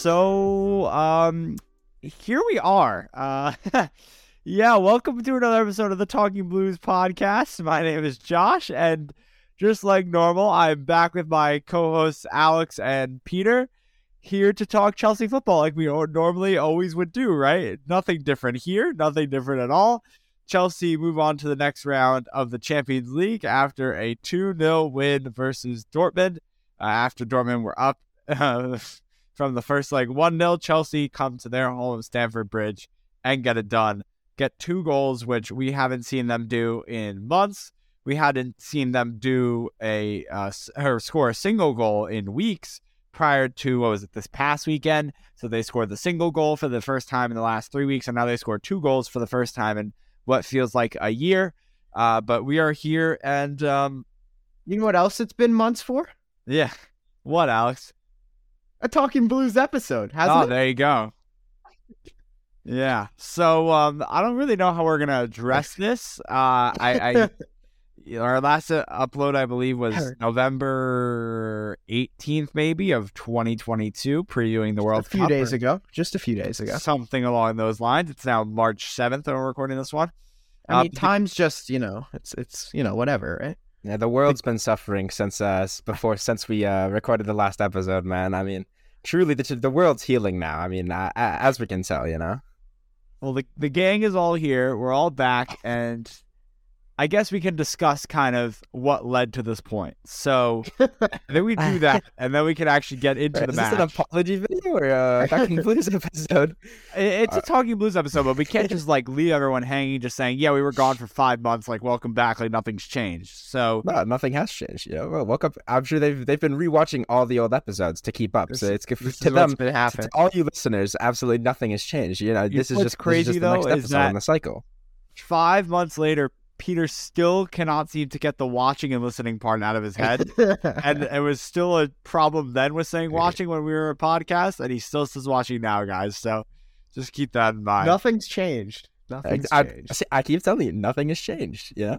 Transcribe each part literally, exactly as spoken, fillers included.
so um, here we are. Uh, yeah, welcome to another episode of the Talking Blues podcast. My name is Josh, and just like normal, I'm back with my co-hosts Alex and Peter, here to talk Chelsea football like we normally always would do, right? Nothing different here, nothing different at all. Chelsea move on to the next round of the Champions League after a two nil win versus Dortmund. Uh, after Dortmund were up uh, from the first leg one nil, Chelsea come to their home of Stamford Bridge and get it done. Get two goals, which we haven't seen them do in months. We hadn't seen them do a uh, or score a single goal in weeks prior to, what was it, this past weekend. So they scored the single goal for the first time in the last three weeks, and now they scored two goals for the first time in what feels like a year. Uh, but we are here, and um, you know what else it's been months for? Yeah. What, Alex? A Talking Blues episode, hasn't oh, it? Oh, there you go. Yeah. So um, I don't really know how we're gonna address this. Uh, I, I our last uh, upload, I believe, was November eighteenth, maybe, of twenty twenty-two, previewing the World Cup. A few days ago. Just a few days ago. Something along those lines. It's now March seventh when we're recording this one. I mean, uh, time's just, you know, it's it's you know whatever, right? Yeah, the world's been suffering since uh before since we uh recorded the last episode, man. I mean, truly, the the world's healing now. I mean, uh, as we can tell, you know. Well, the the gang is all here. We're all back, and I guess we can discuss kind of what led to this point. So then we do that, and then we can actually get into right, the is match. Is this an apology video or a Talking Blues episode? It's a Talking Blues episode, but we can't just like leave everyone hanging, just saying, "Yeah, we were gone for five months. Like, welcome back. Like, nothing's changed." So no, nothing has changed. You know, well, welcome. I'm sure they've they've been rewatching all the old episodes to keep up. This, so it's good this to them. Been to all you listeners, absolutely nothing has changed. You know, this you is know just crazy this is just though. The next is episode that in the cycle. Five months later, Peter still cannot seem to get the watching and listening part out of his head. And it was still a problem then with saying watching when we were a podcast, and he still says watching now, guys. So just keep that in mind. Nothing's changed. Nothing's I, changed. I, see, I keep telling you, nothing has changed, you know?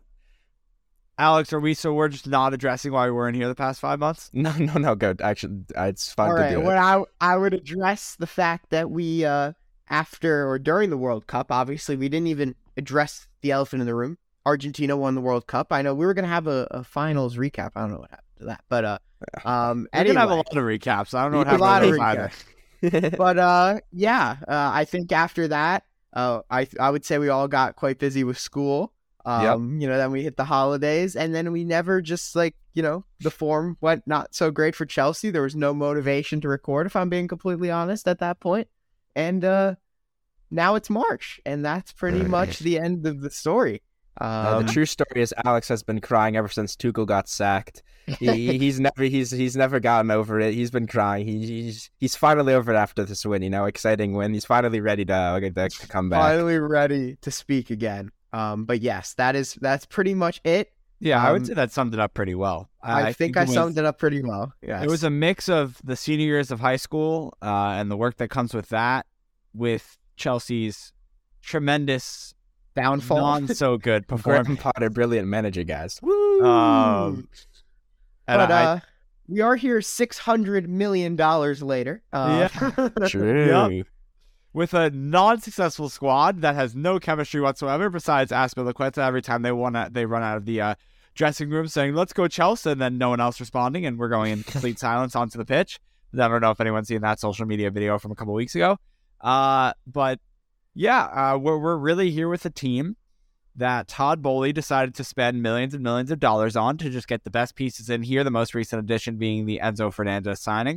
Alex, are we, so we're just not addressing why we weren't here the past five months? No, no, no, good. Actually, it's fun All to right, do well, it. I, I would address the fact that we, uh, after or during the World Cup, obviously, we didn't even address the elephant in the room. Argentina won the World Cup. I know we were going to have a, a finals recap. I don't know what happened to that. But, uh, um, we're anyway. going to have a lot of recaps. I don't know what a happened lot to of those either. recaps. But, uh, yeah, uh, I think after that, uh, I I would say we all got quite busy with school. Um, yep. You know, then we hit the holidays, and then we never just, like, you know, the form went not so great for Chelsea. There was no motivation to record, if I'm being completely honest, at that point. And, uh, now it's March, and that's pretty much the end of the story. Um, uh, the true story is Alex has been crying ever since Tuchel got sacked. He, he's never he's he's never gotten over it. He's been crying. He, he's he's finally over it after this win. You know, exciting win. He's finally ready to, to, to come back. Finally ready to speak again. Um, but yes, that is that's pretty much it. Yeah, um, I would say that summed it up pretty well. I, I think, think I summed was, it up pretty well. Yes. It was a mix of the senior years of high school uh, and the work that comes with that, with Chelsea's tremendous downfall, non so good performance. Graham Potter, brilliant manager, guys. Woo! Um, but I, uh, we are here six hundred million dollars later. Uh, yeah, true. Yep. With a non-successful squad that has no chemistry whatsoever, besides Azpilicueta every time they want they run out of the uh, dressing room saying, "Let's go Chelsea," and then no one else responding, and we're going in complete silence onto the pitch. Never know if anyone's seen that social media video from a couple weeks ago. Uh, but yeah, uh, we're we're really here with a team that Todd Boehly decided to spend millions and millions of dollars on to just get the best pieces in here. The most recent addition being the Enzo Fernandez signing.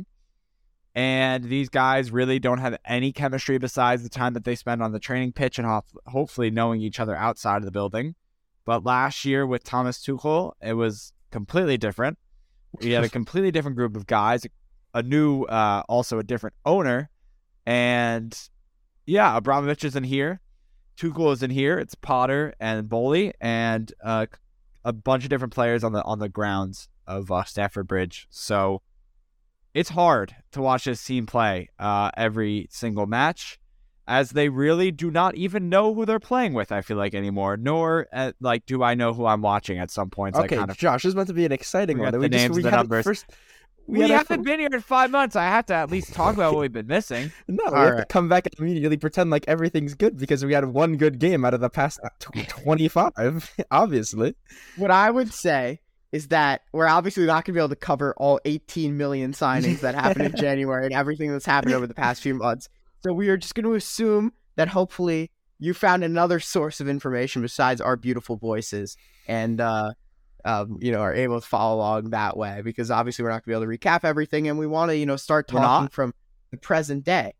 And these guys really don't have any chemistry besides the time that they spend on the training pitch and ho- hopefully knowing each other outside of the building. But last year with Thomas Tuchel, it was completely different. We had a completely different group of guys, a new, uh, also a different owner. And yeah, Abramovich is in here. Tuchel is in here. It's Potter and Boehly and uh, a bunch of different players on the on the grounds of uh, Stamford Bridge. So it's hard to watch this team play uh, every single match, as they really do not even know who they're playing with, I feel like, anymore. Nor, uh, like, do I know who I'm watching at some points. Okay, I kind of Josh, this is meant to be an exciting one. The We names just, we and the numbers. First, We, we haven't a... been here in five months. I have to at least talk about what we've been missing. No, All we have right. to come back and immediately pretend like everything's good because we had one good game out of the past twenty-five, obviously. What I would say is that we're obviously not going to be able to cover all eighteen million signings that happened in January and everything that's happened over the past few months. So we are just going to assume that hopefully you found another source of information besides our beautiful voices and, uh, um, you know, are able to follow along that way, because obviously we're not going to be able to recap everything, and we want to, you know, start talking from the present day.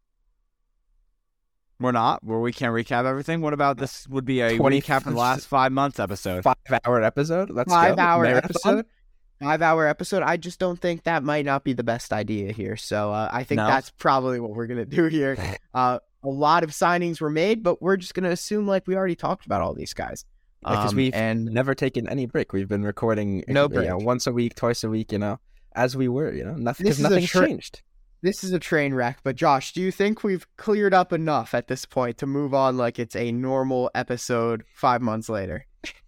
We're not, where we can't recap everything. What about this would be a twenty recap of the last five months episode? Five-hour episode? Let's five go. Hour Marathon? episode? Five-hour episode? I just don't think that might not be the best idea here. So uh, I think No? that's probably what we're going to do here. Uh, a lot of signings were made, but we're just going to assume like we already talked about all these guys. Because Um, we've and never taken any break. We've been recording No you break. know, once a week, twice a week, you know, as we were, you know, nothing This because is a nothing's tra- changed. this is a train wreck. But Josh, do you think we've cleared up enough at this point to move on like it's a normal episode five months later?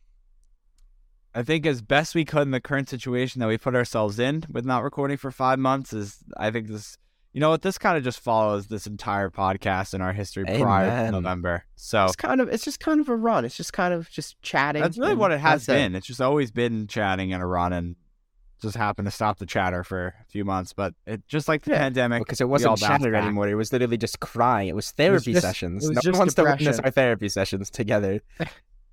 I think as best we could in the current situation that we put ourselves in with not recording for five months is, I think this, you know what, this kind of just follows this entire podcast in our history prior to Amen. November. So It's kind of it's just kind of a run. It's just kind of just chatting. that's really and what it has that's been. It's just always been chatting and a run, and just happened to stop the chatter for a few months. But it just like the Yeah. pandemic, Because it we wasn't all bounced chatter back. anymore. It was literally just crying. It was therapy just- sessions. it was No just one wants to witness depression. our therapy sessions together. And,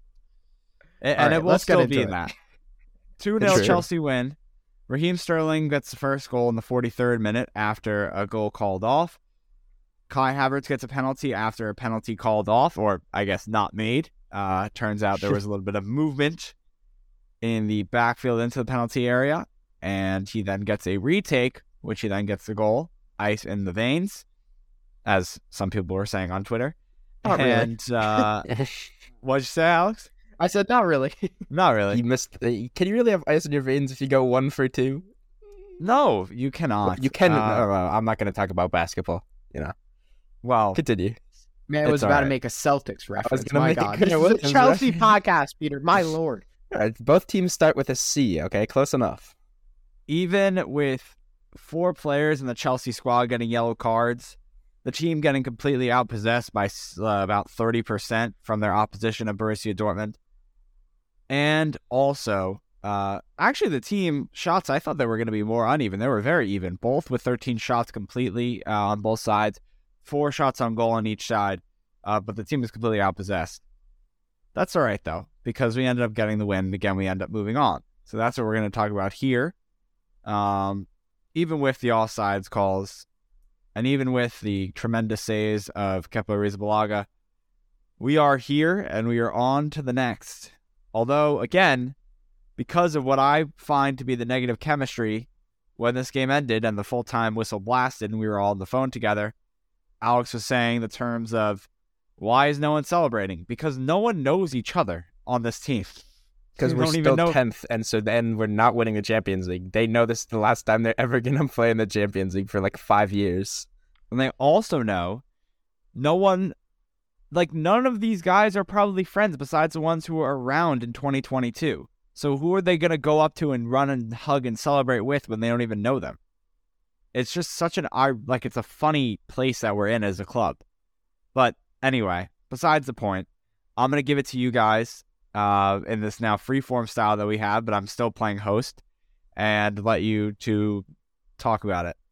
All and right, it will let's get still into be it. in that. two nil True. Chelsea win. Raheem Sterling gets the first goal in the forty-third minute after a goal called off. Kai Havertz gets a penalty after a penalty called off, or I guess not made. Uh, turns out there was a little bit of movement in the backfield into the penalty area, and he then gets a retake, which he then gets the goal. Ice in the veins, as some people were saying on Twitter. Not really. and uh, what'd you say, Alex? I said not really. Not really. You missed. Uh, can you really have ice in your veins if you go one for two? No, you cannot. You can. Uh, no, no, I'm not going to talk about basketball. You know. well, Continue. Man It's was all about to right. make a Celtics reference. gonna My make a God, good this is a Williams Chelsea reference. podcast, Peter. My lord. All right, both teams start with a C. Okay, close enough. even with four players in the Chelsea squad getting yellow cards, the team getting completely outpossessed by uh, about thirty percent from their opposition of Borussia Dortmund. And also, uh, actually the team shots, I thought they were going to be more uneven. They were very even, both with thirteen shots completely uh, on both sides, four shots on goal on each side, uh, but the team was completely outpossessed. That's all right, though, because we ended up getting the win. Again, we end up moving on. So that's what we're going to talk about here. Um, even with the offsides calls, and even with the tremendous saves of Kepa Arrizabalaga, we are here and we are on to the next. Although, again, because of what I find to be the negative chemistry when this game ended and the full-time whistle blasted and we were all on the phone together, Alex was saying the terms of, why is no one celebrating? Because no one knows each other on this team. Because You we're don't still even know- tenth, and so then we're not winning the Champions League. They know this is the last time they're ever going to play in the Champions League for like five years. And they also know no one, like none of these guys are probably friends besides the ones who were around in twenty twenty-two. So who are they going to go up to and run and hug and celebrate with when they don't even know them? It's just such an, like it's a funny place that we're in as a club. But anyway, besides the point, I'm going to give it to you guys uh, in this now freeform style that we have, but I'm still playing host, and let you to talk about it.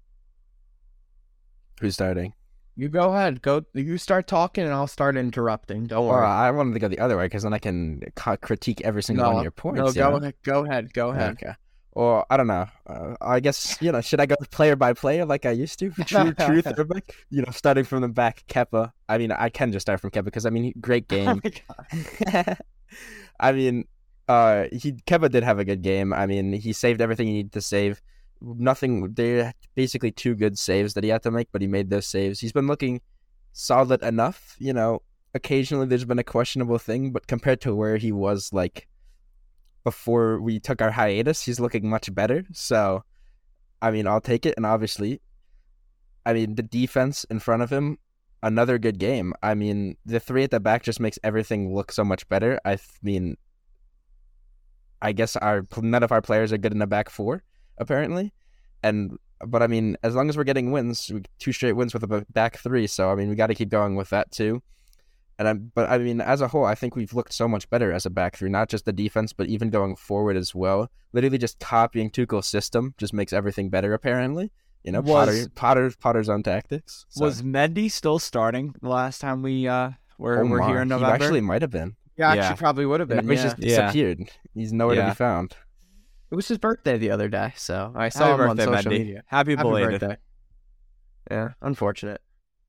Who's starting? You go ahead. Go. You start talking, and I'll start interrupting. Don't Or worry. I wanted to go the other way because then I can ca- critique every single one of your points. No, you go know? ahead. Go ahead. Go ahead. Okay. Or I don't know. Uh, I guess you know. Should I go player by player like I used to? True, true throwback. You know, starting from the back. Kepa. I mean, I can just start from Kepa because I mean, great Oh game. my God. I mean, uh, he Kepa did have a good game. I mean, he saved everything he needed to save. Nothing. They're basically two good saves that he had to make, but he made those saves. He's been looking solid enough. You know, occasionally there's been a questionable thing, but compared to where he was like before we took our hiatus, he's looking much better. So, I mean, I'll take it. And obviously, I mean, the defense in front of him, another good game. I mean, the three at the back just makes everything look so much better. I th- mean, I guess our none of our players are good in the back four, apparently. and but I mean, as long as we're getting wins, two straight wins with a back three, so I mean, we got to keep going with that too. And I, but I mean, as a whole, I think we've looked so much better as a back three, not just the defense, but even going forward as well. Literally, just copying Tuchel's system just makes everything better. Apparently, you know, Was- Potter, Potter, Potter's own tactics. So. Was Mendy still starting the last time we uh were, Oh were my, here in he November? actually might have been. Yeah, Yeah. actually probably would have And been. now he's Yeah. just Yeah. disappeared. He's nowhere Yeah. to be found. It was his birthday the other day, so I saw Happy him birthday, on social Mendy. media. Happy Happy belated. birthday. Yeah, unfortunate.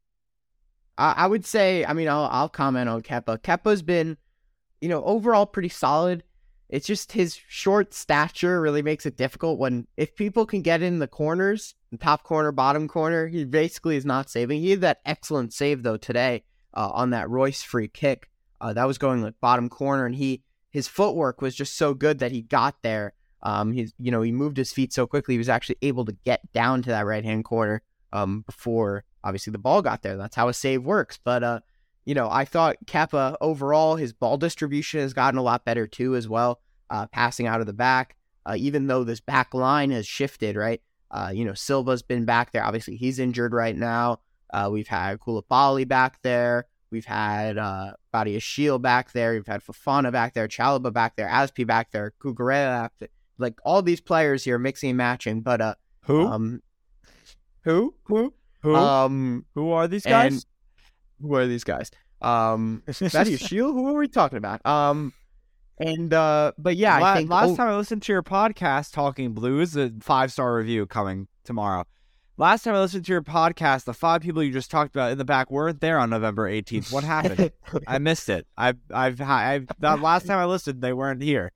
I, I would say, I mean, I'll I'll comment on Kepa. Kepa's been, you know, overall pretty solid. It's just his short stature really makes it difficult when if people can get in the corners, the top corner, bottom corner, he basically is not saving. He had that excellent save though today uh, on that Royce free kick. Uh, that was going like bottom corner, and he his footwork was just so good that he got there. Um, he's you know he moved his feet so quickly he was actually able to get down to that right hand corner um before obviously the ball got there. That's how a save works. But uh, you know I thought Kepa overall his ball distribution has gotten a lot better too as well. Uh, passing out of the back, uh, even though this back line has shifted, right? Uh, you know Silva's been back there. Obviously he's injured right now. Uh, we've had Koulibaly back there. We've had uh, Badiashile back there. We've had Fofana back there. Chalobah back there. Aspi back there. Cucurella back there. Like all these players here mixing and matching. But uh, Who? um, who, who, Who? um, Who are these and guys? who are these guys? Um, Badiashile. Who are we talking about? Um, and uh, but yeah, La- I think last oh, time I listened to your podcast, Talking Blues, a five star review coming tomorrow. Last time I listened to your podcast, the five people you just talked about in the back weren't there on November eighteenth. What happened? I missed it. I've, I've, I've, that last time I listened, they weren't here.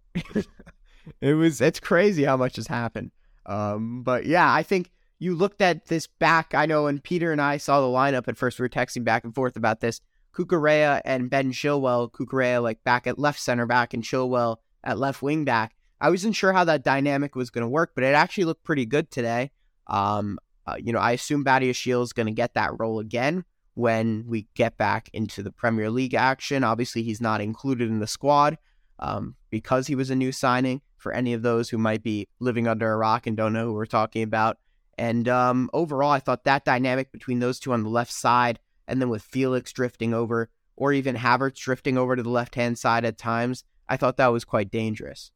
it was it's crazy how much has happened. Um, but yeah, I think you looked at this back. I know when Peter and I saw the lineup at first, we were texting back and forth about this. Cucurella and Ben Chilwell, Cucurella like back at left center back and Chilwell at left wing back. I wasn't sure how that dynamic was going to work, but it actually looked pretty good today. Um, uh, you know, I assume Badiashile is going to get that role again when we get back into the Premier League action. Obviously, he's not included in the squad um, because he was a new signing for any of those who might be living under a rock and don't know who we're talking about. And um, overall, I thought that dynamic between those two on the left side and then with Felix drifting over or even Havertz drifting over to the left-hand side at times, I thought that was quite dangerous.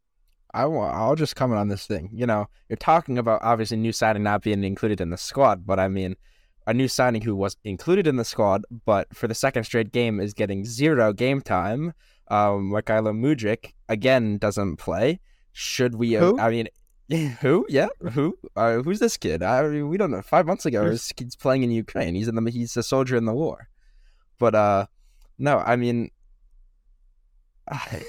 I will, I'll just comment on this thing. You know, you're talking about obviously new signing not being included in the squad, but I mean, a new signing who was included in the squad, but for the second straight game is getting zero game time. Um, Mykhailo Mudryk again doesn't play. Should we? Who? I mean, who? Yeah, who? Uh, who's this kid? I mean, we don't know. Five months ago, this kid's playing in Ukraine. He's in the. He's a soldier in the war. But uh, no, I mean. I...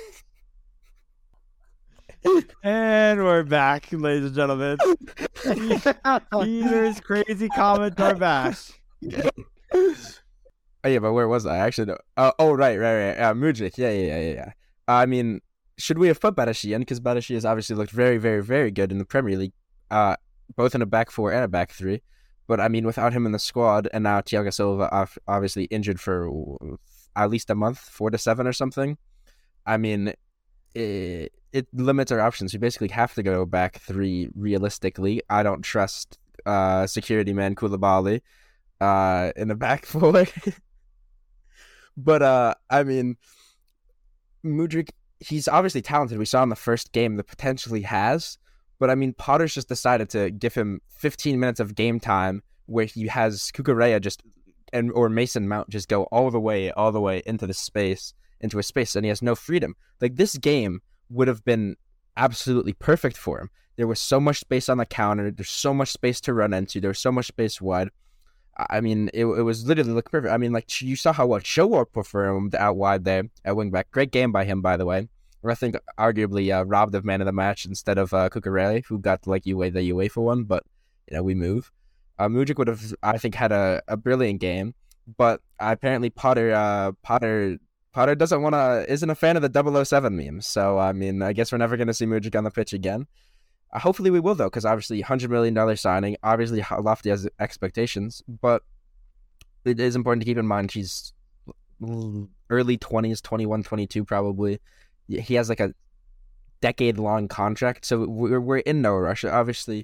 And we're back, ladies and gentlemen. Peter's crazy comments are back. Oh yeah, but where was I? I actually don't. Uh, oh right, right, right. Uh, Mudryk. Yeah, yeah, yeah, yeah. I mean, should we have put Badiashile in? Because Badiashile has obviously looked very, very, very good in the Premier League, uh, both in a back four and a back three. But I mean, without him in the squad, and now Thiago Silva obviously injured for at least a month, four to seven or something. I mean, it, it limits our options. We basically have to go back three realistically. I don't trust uh, security man Koulibaly uh, in the back four. But, uh, I mean, Mudryk, he's obviously talented. We saw in the first game the potential he has. But, I mean, Potter's just decided to give him fifteen minutes of game time where he has Cucurella just, and or Mason Mount just go all the way, all the way into the space, into a space, and he has no freedom. Like, this game would have been absolutely perfect for him. There was so much space on the counter. There's so much space to run into. There was so much space wide. I mean, it it was literally like perfect. I mean, like, you saw how what Chilwell performed out wide there at wingback. Great game by him, by the way. Or I think arguably uh, robbed of man of the match instead of uh, Cucurella, who got like U A the UEFA one. But you know, we move. Uh, Mudryk would have, I think, had a, a brilliant game, but apparently Potter uh, Potter. Potter doesn't want to, isn't a fan of the double oh seven memes. So, I mean, I guess we're never going to see Mudryk on the pitch again. Uh, hopefully we will, though, because obviously one hundred million dollars signing, obviously lofty as expectations, but it is important to keep in mind he's early twenties, twenty-one, twenty-two probably. He has like a decade-long contract, so we're, we're in no rush. Obviously,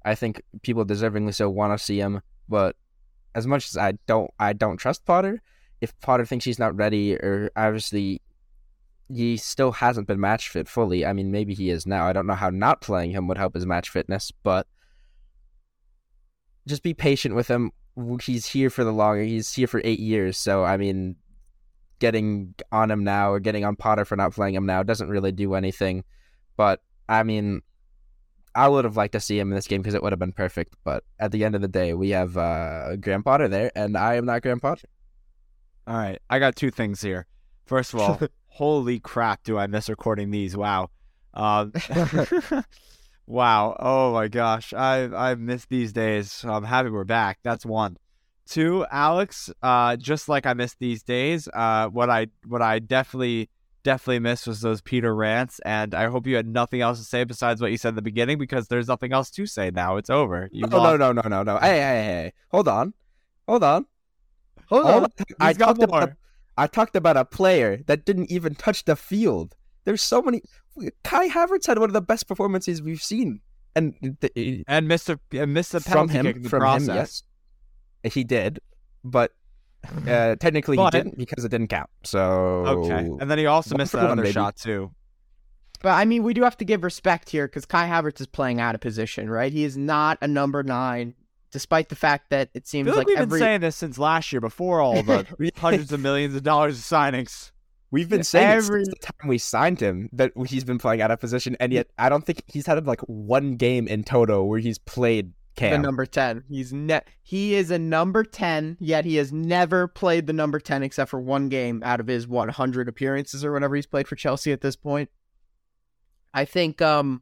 I think people deservingly so want to see him. But as much as I don't, I don't trust Potter. If Potter thinks he's not ready, or obviously he still hasn't been match fit fully. I mean, maybe he is now. I don't know how not playing him would help his match fitness, but just be patient with him. He's here for the longer. He's here for eight years. So, I mean, getting on him now or getting on Potter for not playing him now doesn't really do anything. But, I mean, I would have liked to see him in this game because it would have been perfect. But at the end of the day, we have uh, Graham Potter there, and I am not Graham Potter. All right, I got two things here. First of all, holy crap, do I miss recording these? Wow. Um, wow. Oh, my gosh. I I missed these days. I'm happy we're back. That's one. Two, Alex, uh, just like I missed these days, uh, what I what I definitely, definitely missed was those Peter rants, and I hope you had nothing else to say besides what you said at the beginning, because there's nothing else to say now. It's over. You no, lost. no, no, no, no, no. Hey, hey, hey. Hold on. Hold on. Hold All on. I He's got talked more. about I talked about a player that didn't even touch the field. There's so many. Kai Havertz had one of the best performances we've seen, and th- And missed a, and missed a from penalty him, kick in the from process. him, yes, he did, but uh, technically But- he didn't because it didn't count. So Okay. And then he also One missed for that one, other baby. shot, too. But I mean, we do have to give respect here because Kai Havertz is playing out of position, right? He is not a number nine, despite the fact that it I seems feel like, like we've every been saying this since last year, before all the hundreds of millions of dollars of signings. we've been saying Every- it since the time we signed him that he's been playing out of position, and yet I don't think he's had like one game in total where he's played the Cam. number ten. He's ne- he is a number ten, yet he has never played the number ten except for one game out of his one hundred appearances or whatever he's played for Chelsea at this point. I think um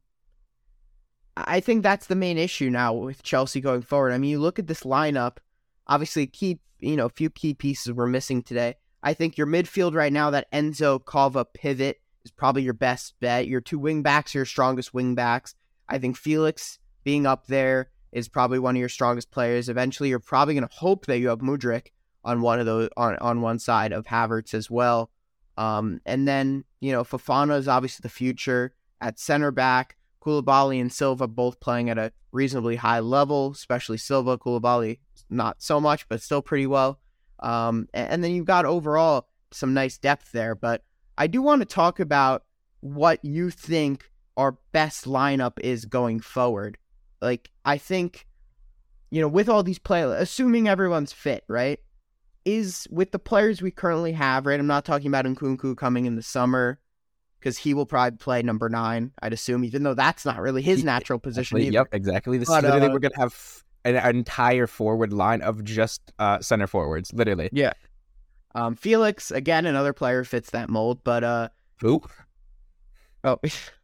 I think that's the main issue now with Chelsea going forward. I mean, you look at this lineup, obviously key, you know, a few key pieces were missing today. I think your midfield right now, that Enzo Kava pivot is probably your best bet. Your two wing backs are your strongest wing backs. I think Felix being up there is probably one of your strongest players. Eventually, you're probably going to hope that you have Mudryk on one of those on, on one side of Havertz as well. Um, and then, you know, Fofana is obviously the future at center back. Koulibaly and Silva both playing at a reasonably high level, especially Silva. Koulibaly not so much, but still pretty well. Um, and, and then you've got overall some nice depth there. But I do want to talk about what you think our best lineup is going forward. Like, I think, you know, with all these players, assuming everyone's fit, right, is with the players we currently have, right? I'm not talking about Nkunku coming in the summer because he will probably play number nine, I'd assume, even though that's not really his He- natural position Exactly, either. Yep, exactly. This But, is literally uh, we're gonna have an, an entire forward line of just uh, center forwards, literally. Yeah. Um, Felix, again, another player fits that mold, but uh, Who? oh,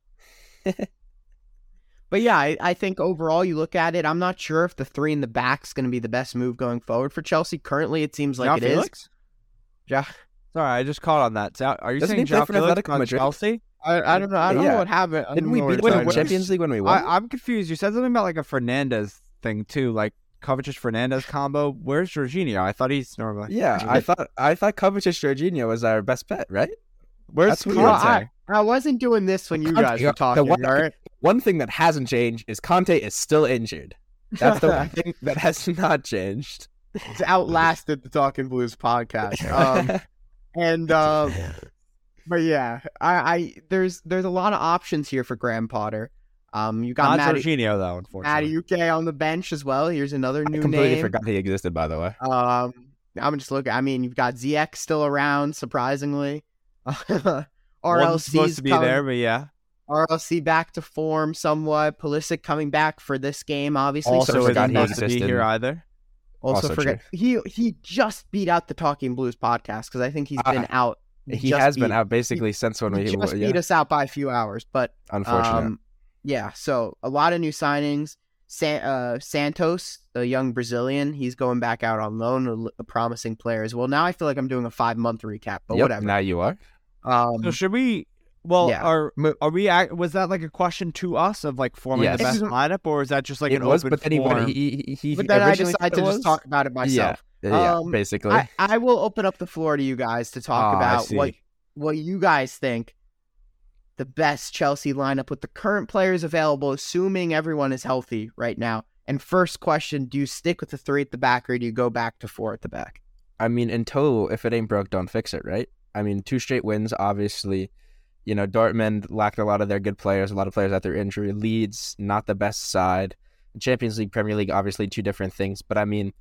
but yeah, I, I think overall you look at it, I'm not sure if the three in the back is going to be the best move going forward for Chelsea. Currently, it seems like João it is. Felix? Ja- Sorry, I just caught on that. So, are you Doesn't saying he play João for Felix Atletico on Madrid? Chelsea? I, I don't know. I don't Yeah. know what happened. I Didn't don't we know beat what them it in the wait, started. Champions League when we won? I, I'm confused. You said something about like a Fernandez thing too, like Kovacic Fernandez combo. Where's Jorginho? I thought he's normally. yeah, I thought I thought Kovacic Jorginho was our best bet, right? Where's That's what Conte? you Well, I, I wasn't doing this when you Conte- guys the were talking, one- all right? One thing that hasn't changed is Conte is still injured. That's the one thing that has not changed. It's outlasted the Talking Blues podcast. Um, and um, but yeah, I, I there's there's a lot of options here for Graham Potter. Um, you got Not Matty, Jorginho though, Matty unfortunately. U K on the bench as well. Here's another I new completely name. forgot he existed, by the way. Um, I'm just looking. I mean, you've got Z X still around, surprisingly. Wasn't R supposed Lc's to be coming, there, but yeah. R L C back to form somewhat. Pulisic coming back for this game, obviously. Also, so isn't forgot he supposed to be existed. here either. Also, Also forget he he just beat out the Talking Blues podcast because I think he's been Uh, out. He just has been beat- out basically since when He we just yeah, beat us out by a few hours, but unfortunate. um, yeah. So a lot of new signings. San, uh, Santos, the young Brazilian, he's going back out on loan, a, a promising player as well. Now I feel like I'm doing a five month recap, but yep, whatever. now you are. Um, So should we? Well, yeah. are are we? act- Was that like a question to us of like forming Yes. the best lineup, or is that just like it an was, open but then he, form? went- he, he, he but then I originally decided said to it just was. talk about it myself. Yeah, yeah, Um, basically. I, I will open up the floor to you guys to talk Ah, I about see. what what you guys think the best Chelsea lineup with the current players available, assuming everyone is healthy right now, And first question, do you stick with the three at the back or do you go back to four at the back? I mean, in total, if it ain't broke, don't fix it, right? I mean, two straight wins, obviously. You know, Dortmund lacked a lot of their good players, a lot of players at their injury. Leeds, not the best side. Champions League, Premier League, obviously two different things. But I mean,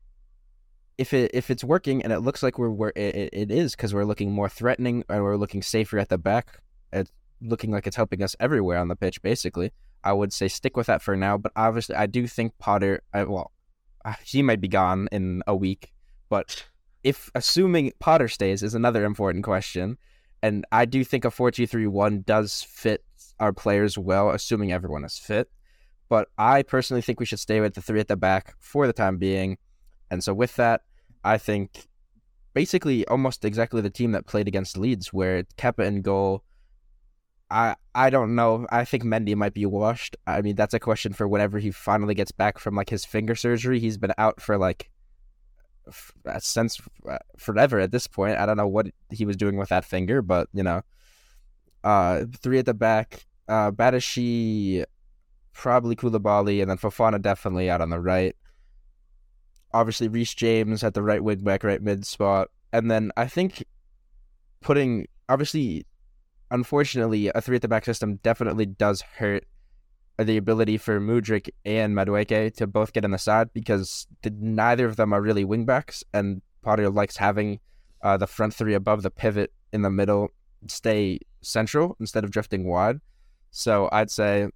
if it if it's working, and it looks like we're, we're it, it is because we're looking more threatening and we're looking safer at the back, it's looking like it's helping us everywhere on the pitch, basically. I would say stick with that for now. But obviously, I do think Potter, I, well, he might be gone in a week. But if assuming Potter stays is another important question. And I do think a four two three one does fit our players well, assuming everyone is fit. But I personally think we should stay with the three at the back for the time being. And so with that, I think basically almost exactly the team that played against Leeds, where Kepa in goal. I I don't know. I think Mendy might be washed. I mean, that's a question for whenever he finally gets back from like his finger surgery. He's been out for like since forever at this point. I don't know what he was doing with that finger, but you know, uh, three at the back. Uh, Badashi, probably Koulibaly, and then Fofana definitely out on the right. Obviously, Reece James at the right wing back, right mid spot. And then I think putting, obviously, unfortunately, a three at the back system definitely does hurt the ability for Mudryk and Madueke to both get on the side because the, neither of them are really wing backs. And Potter likes having uh, the front three above the pivot in the middle stay central instead of drifting wide. So I'd say,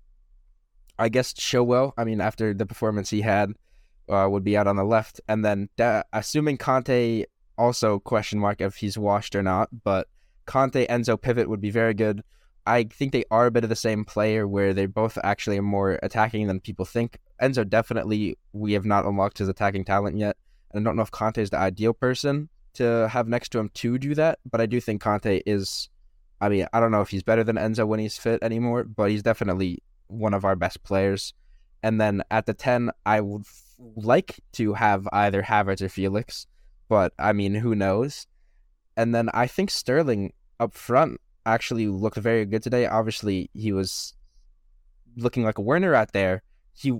I guess Chilwell, I mean, after the performance he had, Uh, would be out on the left, and then uh, assuming Conte also question mark if he's washed or not, but Conte Enzo pivot would be very good. I think they are a bit of the same player where they both actually are more attacking than people think. Enzo definitely, we have not unlocked his attacking talent yet, and I don't know if Conte is the ideal person to have next to him to do that, but I do think Conte is, I mean, I don't know if he's better than Enzo when he's fit anymore, but he's definitely one of our best players. And then at the ten, I would like to have either Havertz or Felix, but I mean, who knows? And then I think Sterling up front actually looked very good today. Obviously, he was looking like a Werner out there. He,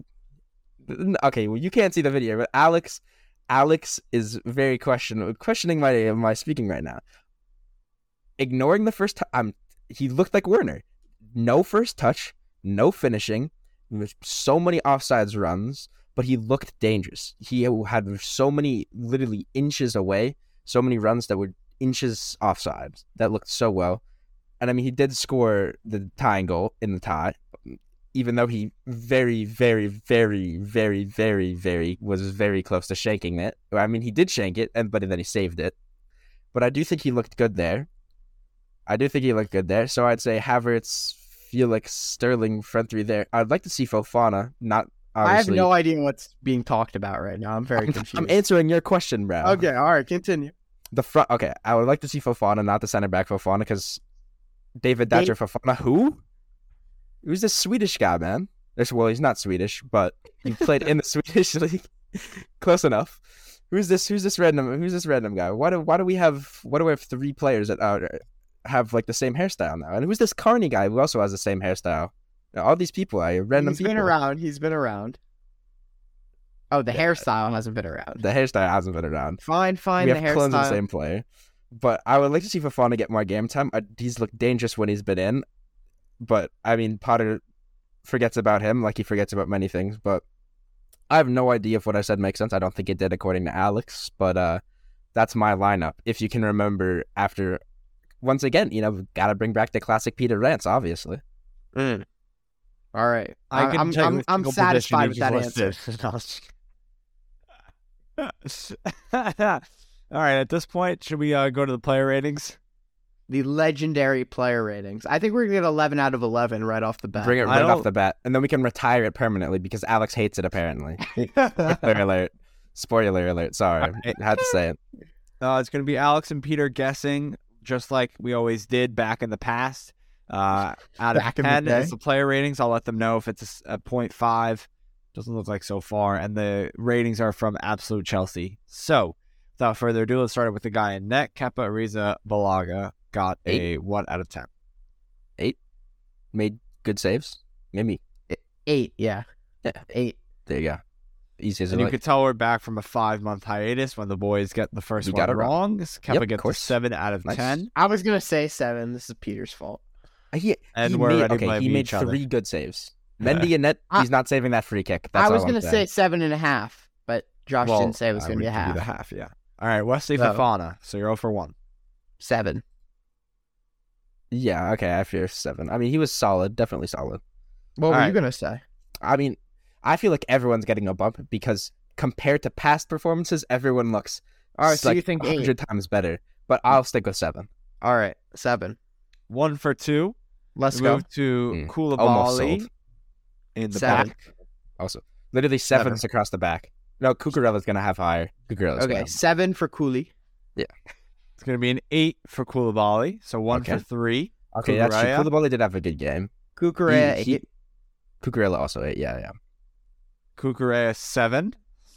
okay, well, you can't see the video, but Alex, Alex is very question questioning my my speaking right now. Ignoring the first time, um, he looked like Werner. No first touch, no finishing. So many offsides runs, but he looked dangerous. He had so many literally inches away, so many runs that were inches offsides that looked so well. And I mean, he did score the tying goal in the tie, even though he very, very, very, very, very, very was very close to shanking it. I mean, he did shank it, and but then he saved it. But I do think he looked good there. I do think he looked good there. So I'd say Havertz, Felix, Sterling, front three there. I'd like to see Fofana, not obviously. I have no idea what's being talked about right now. I'm very I'm, confused. I'm answering your question, bro. Okay, all right, continue. The front. Okay, I would like to see Fofana, not the center back Fofana, because David Datcher Fofana. Who? Who's this Swedish guy, man? There's, well, he's not Swedish, but he played in the Swedish league. Close enough. Who's this? Who's this random? Who's this random guy? Why do Why do we have? Why do we have three players that are? have like the same hairstyle now? And who's this Carney guy who also has the same hairstyle? Now, all these people are random He's people. been around. He's been around. Oh, the yeah. hairstyle hasn't been around. The hairstyle hasn't been around. Fine, fine. We the have hairstyle. clones of the same player. But I would like to see Fofana get more game time. Uh, he's looked dangerous when he's been in. But, I mean, Potter forgets about him like he forgets about many things. But I have no idea if what I said makes sense. I don't think it did according to Alex. But uh, that's my lineup. If you can remember after... Once again, you know, got to bring back the classic Peter Rance, obviously. Mm. All right. I I'm, I'm, I'm, I'm satisfied with that answer. All right. At this point, should we uh, go to the player ratings? The legendary player ratings. I think we're going to get eleven out of eleven right off the bat. Bring it right off the bat. And then we can retire it permanently because Alex hates it, apparently. Spoiler alert. Spoiler alert. Sorry. I had to say it. Uh, it's going to be Alex and Peter guessing, just like we always did back in the past. Uh, out of back ten the is the player ratings. I'll let them know if it's a, a point five. Doesn't look like so far. And the ratings are from Absolute Chelsea. So, without further ado, let's start with the guy in net. Kepa Arrizabalaga got Eight. a one out of ten. Eight. Made good saves. Maybe. Eight, yeah. Yeah. Eight. There you go. Easy as And it you like. could tell we're back from a five-month hiatus when the boys get the first We one got it wrong. wrong. Keppa Yep, of gets a course. seven out of Nice. ten. I was gonna say seven. This is Peter's fault. He, And he we're made, ready to okay, blame he made each other. three good saves. Mendy and net, I- he's not saving that free kick. That's I was all gonna I'm say saying. seven and a half, but Josh Well, didn't say it was I gonna be would a give you half. the half, yeah. All right, Wesley So- Fofana. So you're zero for one. Seven. Yeah, okay, I fear seven. I mean, he was solid, definitely solid. What All were right. you gonna say? I mean, I feel like everyone's getting a bump because compared to past performances, everyone looks All right, so like you think a eight? hundred times better. But I'll stick with seven. All right, seven. One for two. Let's We go. move to Mm, Koulibaly almost sold. in the Seven. back. Also, literally sevens across the back. No, Cucurella's gonna have higher. Cucurella's Okay, gonna have seven for Cooley. It's going to be an eight for Koulibaly. So one Okay. for three. Okay, that's true. Kukureya. Koulibaly did have a good game. Kukurea, He- he- eight. Cucurella also eight. Yeah, yeah. Kukurea seven.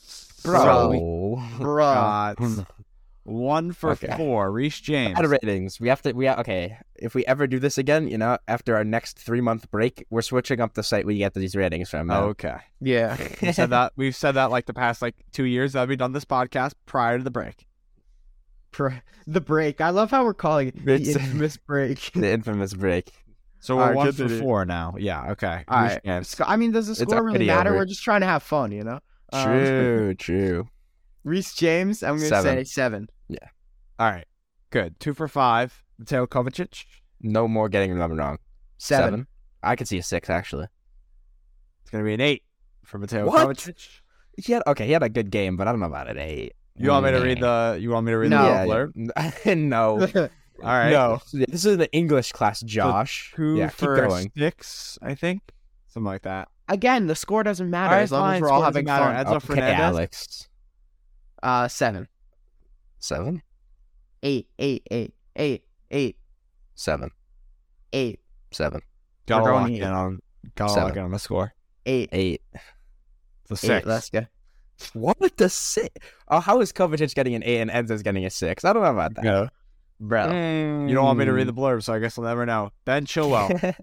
Bro, Bruh. Got one for Okay. four. Reece James. bad ratings. We have to. We ha- okay. If we ever do this again, you know, after our next three month break, we're switching up the site we get these ratings from. now. Okay. Yeah. We said that. We've said that like the past like two years that we've done this podcast prior to the break. Pro- the break. I love how we're calling it the It's- infamous break. the infamous break. So we're All right, one good for to do. four now. Yeah. Okay. All Reece right. James. Sc- I mean, does the It's score really already matter? over. We're just trying to have fun, you know. Um, True, true. Reece James. I'm gonna Seven. say seven. All right. Good. Two for five. Mateo Kovacic. No more getting them wrong. Seven. I could see a six actually. It's gonna be an eight for Mateo What? Kovacic. He had okay. He had a good game, but I don't know about an eight. You want me to read the? You want me to read No. the Yeah, blurb? yeah. no. All right. No. Yeah, this is an English class, Josh. Two yeah, keep for going. six, I think. Something like that. Again, the score doesn't matter All right, as long fine, as we're all score doesn't having matter. fun. Enzo Okay, Fernandez. Alex. Uh, seven. Seven? Eight. Eight. Eight. Eight. Eight. Seven. Eight. Seven. Gotta We're going lock eight. in on. Gotta Seven. lock in on the score. Eight. Eight. The Eight. six. Let's go. What the six? Oh, how is Kovacic getting an eight and Enzo's getting a six? I don't know about that. No. Bro. You don't want me to read the blurb, so I guess I'll never know. Ben Chilwell.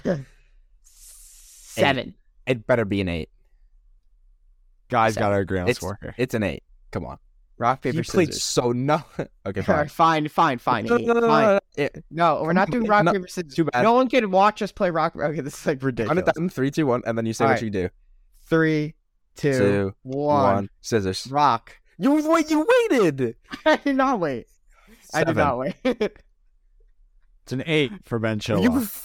Seven. It better be an eight. Guys Seven. gotta agree on the It's, score here. it's an eight. Come on. Rock, paper, He played scissors. so no. Okay, All fine. right, fine, fine, fine. No, Eight, no, no, no, fine. no, no. It- No, we're not doing rock, No, paper, scissors. too bad. No one can watch us play rock. Okay, this is like Count ridiculous. it down. Three, two, one, and then you say All what right. you do. Three, two, Two, one. One. Scissors. Rock. You wait. You waited. I did not wait. I did Seven. not wait. It's an eight for Ben Chilwell.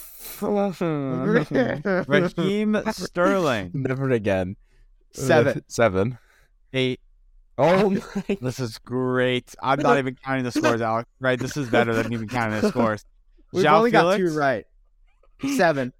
You... Raheem Sterling. Never again. Seven. Seven. Eight. Oh my. This is great. I'm not even counting the scores, Alex. Right? This is better than even counting the scores. We've João only got Felix? two right. Seven.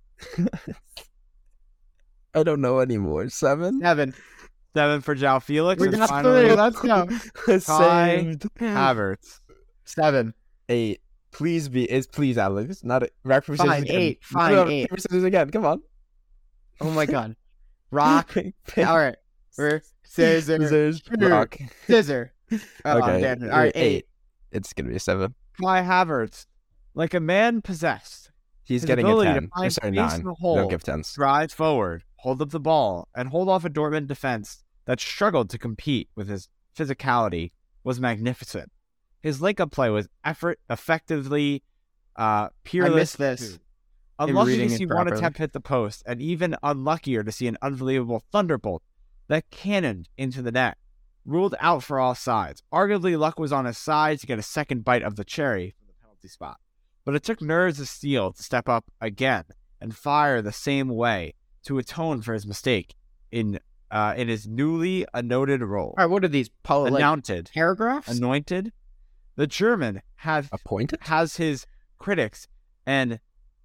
I don't know anymore. Seven. Seven. Seven for João Felix. We and got finally, three. Let's go. Kai Saved. Havertz. Seven. Eight. Please be. It's please, Alex. Not a rock paper scissors Fine, again. eight, fine, No, no, eight. paper scissors again. Come on. Oh my god. Rock. All right. We're scissor. Scissors. Scissor. Rock. Scissor. Oh, Okay. damn it. All right. Eight. It's gonna be a seven. Kai Havertz. Like a man possessed. He's His getting a ability to ten. find Oh, sorry, space nine. in the We hole. don't give tens. Strides forward, hold up the ball, and hold off a Dortmund defense that struggled to compete with his physicality was magnificent. His link-up play was effort, effectively uh, peerless. missed this. too. in Unlucky to reading it see one properly. attempt hit the post, and even unluckier to see an unbelievable thunderbolt that cannoned into the net. Ruled out for all sides. Arguably, luck was on his side to get a second bite of the cherry from the penalty spot. But it took nerves of steel to step up again and fire the same way to atone for his mistake in uh, in his newly anointed role. All right. What are these? Po- like Anointed. paragraphs? Anointed. The German has, Appointed? has his critics and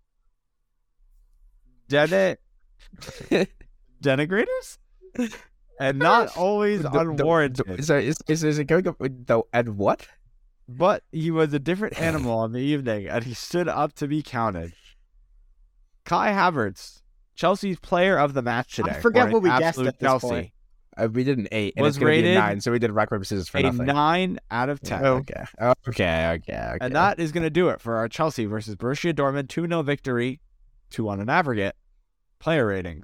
dene- denigrators? And not always The- the- unwarranted. Sorry, is, is, is it going up with the and what? But he was a different animal on the evening, and he stood up to be counted. Kai Havertz, Chelsea's player of the match today. forget or what an we guessed absolute at this Chelsea, point. Uh, we did an eight, and Was it's going to be a rated nine, so we did rock, paper, scissors for A nothing. nine out of ten. Yeah, okay. okay. Okay, okay, okay. And that is going to do it for our Chelsea versus Borussia Dortmund two nil victory, two one in aggregate, player ratings.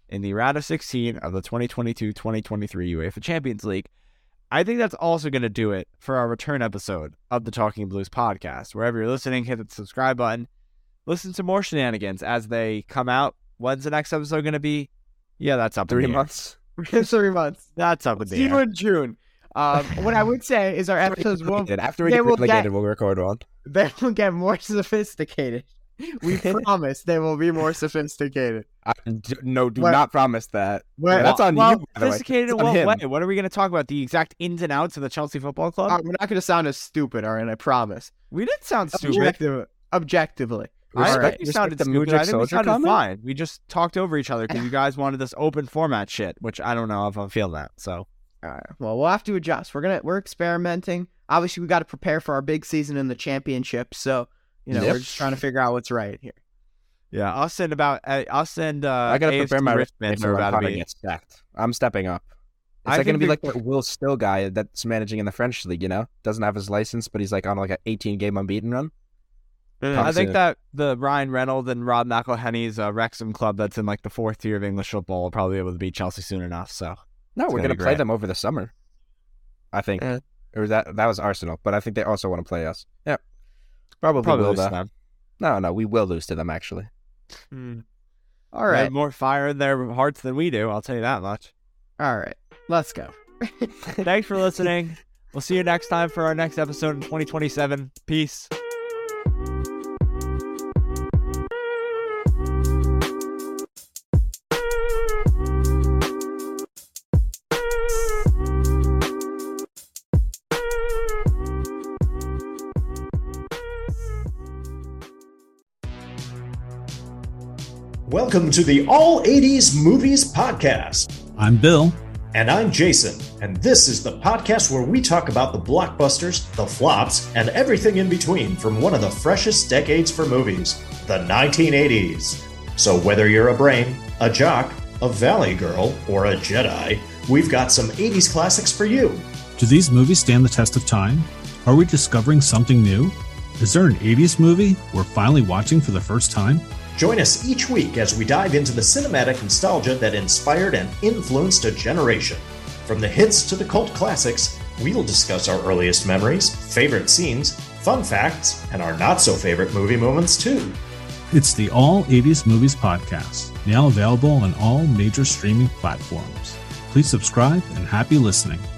in the round of sixteen of the twenty twenty-two twenty twenty-three UEFA Champions League. I think that's also going to do it for our return episode of the Talking Blues podcast. Wherever you're listening, hit the subscribe button. Listen to more shenanigans as they come out. When's the next episode going to be? Yeah, that's up Three in the months. Three months. That's up in the See you air. in June. Um, what I would say is our episodes will After we they get will relegated, get- we'll record one. they will get more sophisticated. We promise they will be more sophisticated. I, d- no, do What- not promise that. what- That's on well, you, by the way. Sophisticated in It's on what him. way? What are we going to talk about? The exact ins and outs of the Chelsea Football Club? Uh, we're not going to sound as stupid, all right? I promise. we didn't sound stupid. Objective, objectively. I Respect- think you respect sounded the stupid. Mudryk I think we soldier sounded comment? fine. We just talked over each other because you guys wanted this open format shit, which I don't know if I'm feeling that. So All right. Well, we'll have to adjust. We're gonna we're experimenting. Obviously, we got to prepare for our big season in the championship. So you know, Yep. we're just trying to figure out what's right here. yeah, us and about uh, us and uh, I gotta A F C prepare my wristbands are about to be. get stacked. I'm stepping up. It's I like gonna think be the- like that Will Still guy that's managing in the French league. You know, doesn't have his license, but he's like on like an eighteen game unbeaten run. I think soon. that the Ryan Reynolds and Rob McElhenney's uh, Wrexham club that's in like the fourth tier of English football will probably be able to beat Chelsea soon enough. So No, It's we're gonna gonna be play great. them over the summer. I think, Yeah. or was that that was Arsenal, but I think they also want to play us. Yeah, probably, probably will. lose Though. them. No, no, we will lose to them actually. All They right. have more fire in their hearts than we do. I'll tell you that much. All right. Let's go. Thanks for listening. We'll see you next time for our next episode in twenty twenty-seven. Peace. Welcome to the All eighties Movies Podcast. I'm Bill. And I'm Jason. And this is the podcast where we talk about the blockbusters, the flops, and everything in between from one of the freshest decades for movies, the nineteen eighties. So whether you're a brain, a jock, a valley girl, or a Jedi, we've got some eighties classics for you. Do these movies stand the test of time? Are we discovering something new? Is there an eighties movie we're finally watching for the first time? Join us each week as we dive into the cinematic nostalgia that inspired and influenced a generation. From the hits to the cult classics, we'll discuss our earliest memories, favorite scenes, fun facts, and our not-so-favorite movie moments too. It's the All eighties Movies Podcast, now available on all major streaming platforms. Please subscribe and happy listening.